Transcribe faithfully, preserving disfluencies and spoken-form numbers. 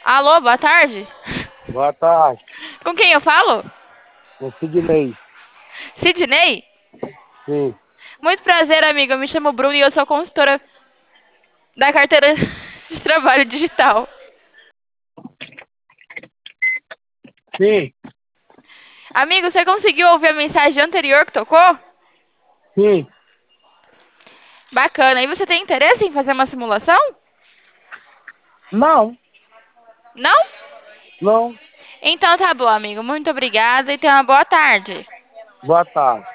Alô, boa tarde. Boa tarde, Com quem eu falo? o Sidney. Sidney? Sim, Muito prazer, amigo. Eu me chamo Bruno e eu sou consultora da carteira de trabalho digital. sim, Amigo, você conseguiu ouvir a mensagem anterior que tocou? sim. Bacana. E você tem interesse em fazer uma simulação? Não, Não? não. Então tá bom, amigo. Muito obrigada e tenha uma boa tarde. Boa tarde.